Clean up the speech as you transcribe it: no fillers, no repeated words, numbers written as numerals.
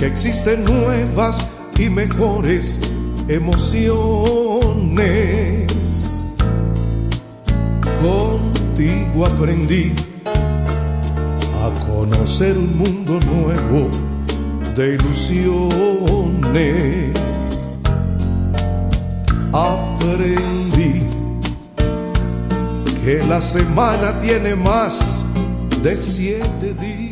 que existen nuevas y mejores emociones. Contigo aprendí a conocer un mundo nuevo de ilusiones. Aprendí que la semana tiene más de 7 días.